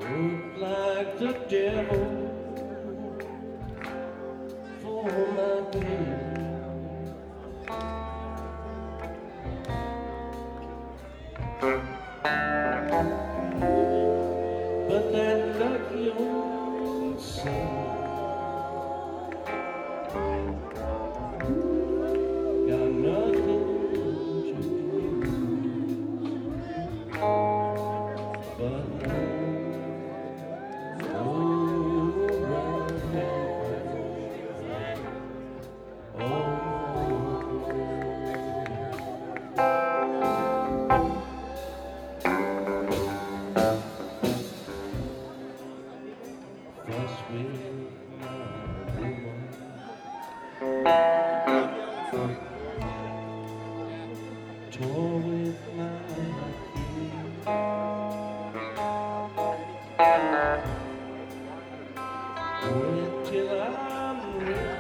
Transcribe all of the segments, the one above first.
Look like the devil for my pain. But that lucky old son got nothing to lose but fuss with my woman, toy with my kid, wait till I'm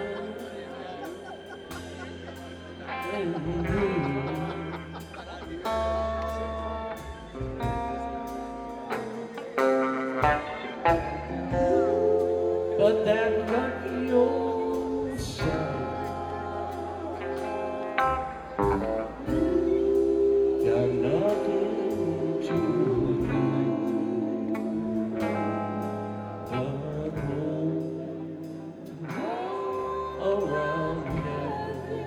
but that lucky old son got nothing to lose but roll around heaven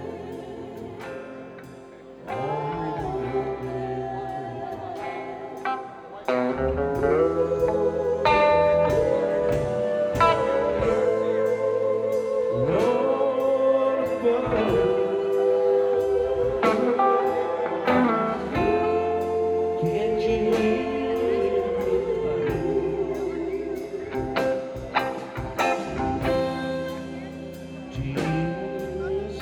Can't you hear tears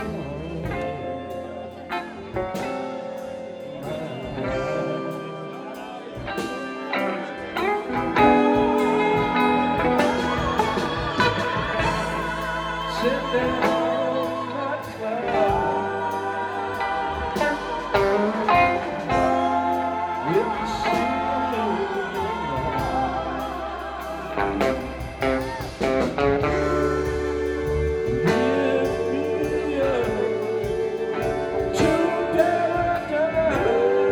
sit down my cloud with the silver lift me up to paradise.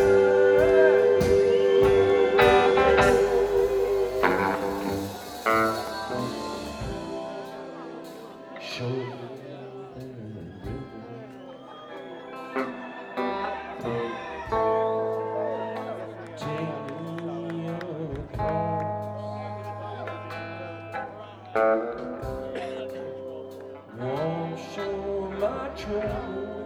Show won't show my trouble.